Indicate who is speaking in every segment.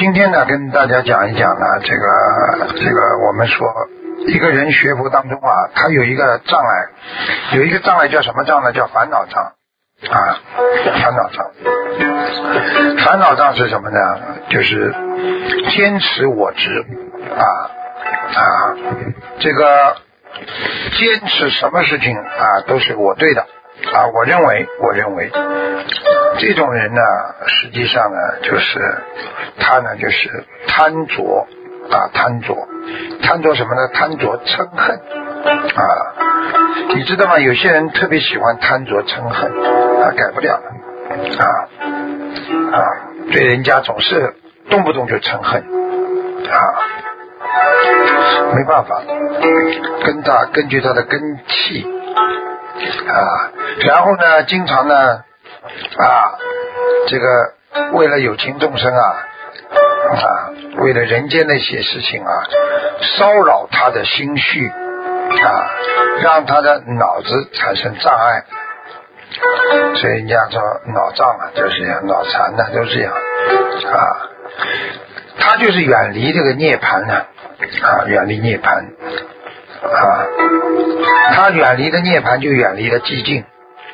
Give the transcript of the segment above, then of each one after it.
Speaker 1: 今天呢，跟大家讲一讲呢，这个我们说一个人学佛当中啊，他有一个障碍，有一个障碍叫什么障呢？叫烦恼障啊，烦恼障。烦恼障是什么呢？就是坚持我执这个坚持什么事情都是我对的我认为这种人呢，实际上呢，就是他呢，就是贪着贪着什么呢？贪着嗔恨你知道吗？有些人特别喜欢贪着嗔恨改不了对人家总是动不动就嗔恨没办法，根据他的根气然后呢，经常呢这个为了有情众生为了人间那些事情骚扰他的心绪让他的脑子产生障碍，所以人家说脑障就是这样，脑残都是这样他就是远离这个涅槃远离涅槃他远离的涅槃就远离了寂静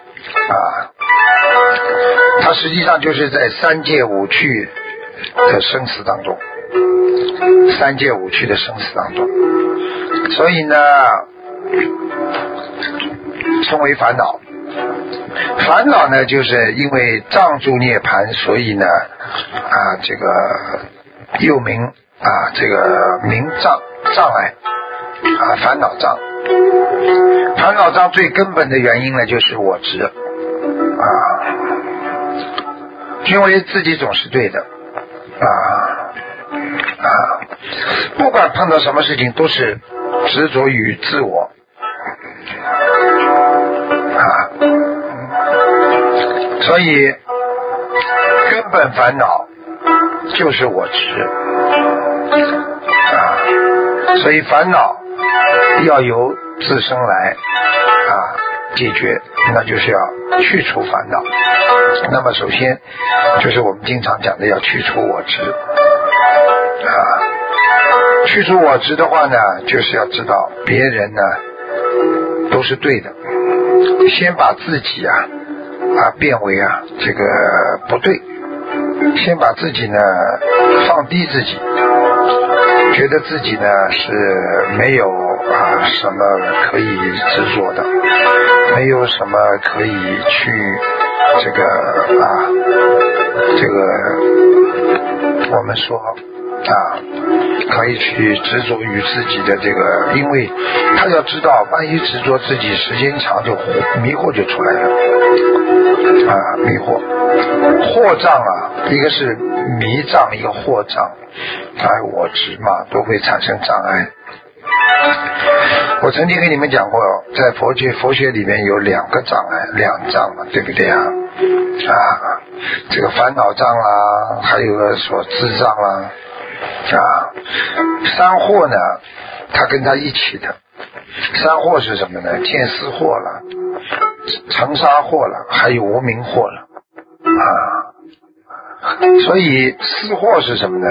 Speaker 1: 他实际上就是在三界五趣的生死当中，所以呢称为烦恼。烦恼呢，就是因为障住涅槃，所以呢这个又名这个名障碍烦恼障。烦恼障最根本的原因呢，就是我执因为自己总是对的不管碰到什么事情都是执着于自我所以根本烦恼就是我执所以烦恼要由自身来解决，那就是要去除烦恼。那么首先就是我们经常讲的要去除我执去除我执的话呢，就是要知道别人呢都是对的，先把自己变为这个不对，先把自己呢放低自己，觉得自己呢是没有什么可以执着的，没有什么可以去这个我们说可以去执着于自己的这个，因为他要知道万一执着自己时间长就迷惑就出来了迷惑惑障一个是迷障，一个惑障我执嘛都会产生障碍。我曾经跟你们讲过，在佛学里面有两个障碍，两障嘛，对不对这个烦恼障还有个说智障三惑呢，它跟它一起的。三惑是什么呢？见思惑了，尘沙惑了，还有无明惑了所以思惑是什么呢？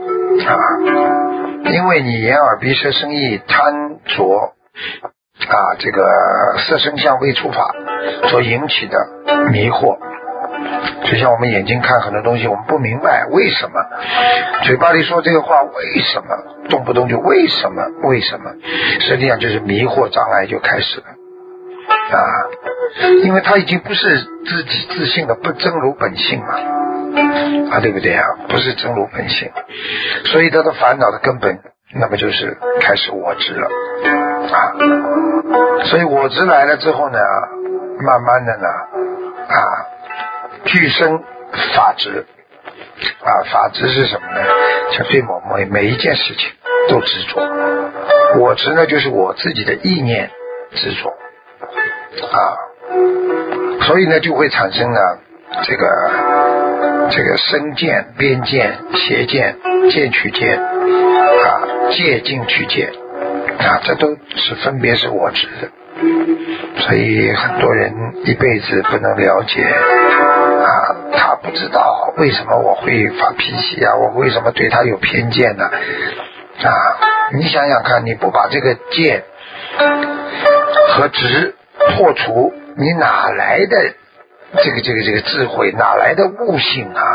Speaker 1: 因为你眼耳鼻舌身意贪着这个色声香味触法所引起的迷惑，就像我们眼睛看很多东西，我们不明白为什么，嘴巴里说这个话为什么，动不动就为什么，实际上就是迷惑障碍就开始了因为他已经不是自己自信的，不真如本性嘛对不对不是真如本性，所以他的烦恼的根本那么就是开始我执了所以我执来了之后呢，慢慢的呢具生法执法执是什么呢？就对每一件事情都执着。我执呢，就是我自己的意念执着所以呢就会产生了这个身见、边见、邪见、见取见戒尽取见这都是分别是我执的。所以很多人一辈子不能了解他不知道为什么我会发脾气啊，我为什么对他有偏见呢？你想想看，你不把这个见和执破除，你哪来的这个智慧，哪来的悟性啊？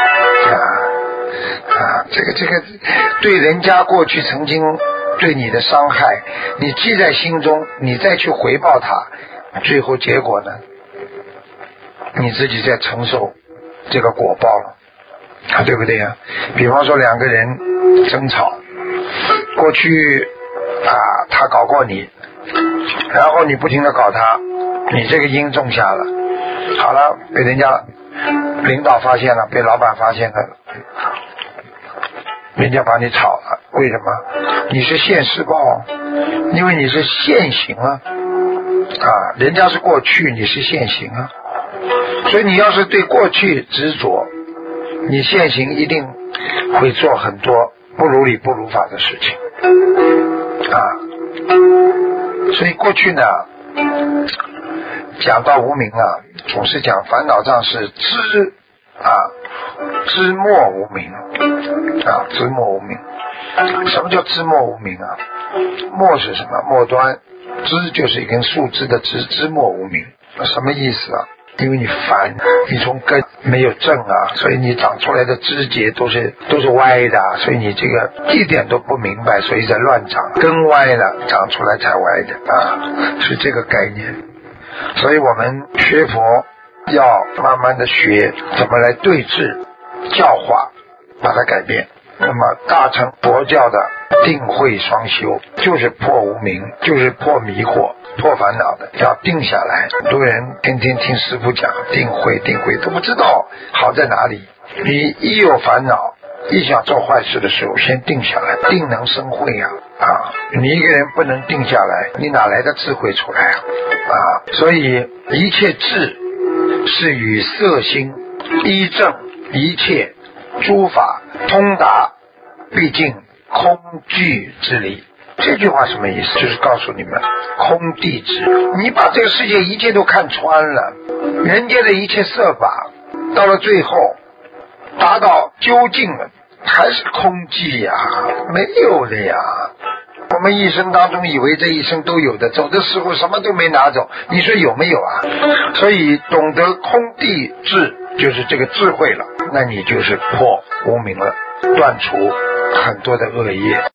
Speaker 1: 这个对人家过去曾经对你的伤害，你记在心中，你再去回报他，最后结果呢，你自己在承受这个果报了，对不对呀？比方说两个人争吵，过去他搞过你，然后你不停的搞他，你这个因种下了，好了，被人家领导发现了，被老板发现了，人家把你炒了，为什么？你是现世报，因为你是现行啊，人家是过去，你是现行啊，所以你要是对过去执着，你现行一定会做很多不如理不如法的事情所以过去呢，讲到无明总是讲烦恼障是知末无明知末无明。什么叫知末无明末是什么？末端，知就是一根树枝的枝，知末无明什么意思因为你烦，你从根没有正所以你长出来的枝节都是歪的所以你这个一点都不明白，所以在乱长，根歪了长出来才歪的是这个概念。所以我们学佛要慢慢的学怎么来对治教化，把它改变。那么大乘佛教的定慧双修就是破无明，就是破迷惑，破烦恼的，要定下来。很多人天天听师父讲定慧都不知道好在哪里。你一有烦恼，一想做坏事的时候，先定下来，定能生慧你一个人不能定下来，你哪来的智慧出来所以一切智是与色心依正一切诸法通达毕竟空寂之理。这句话什么意思？就是告诉你们空谛智，你把这个世界一切都看穿了，人间的一切色法到了最后达到究竟了，还是空寂没有了呀。我们一生当中以为这一生都有的，走的时候什么都没拿走，你说有没有所以懂得空谛智就是这个智慧了，那你就是破无明了，断除很多的恶业。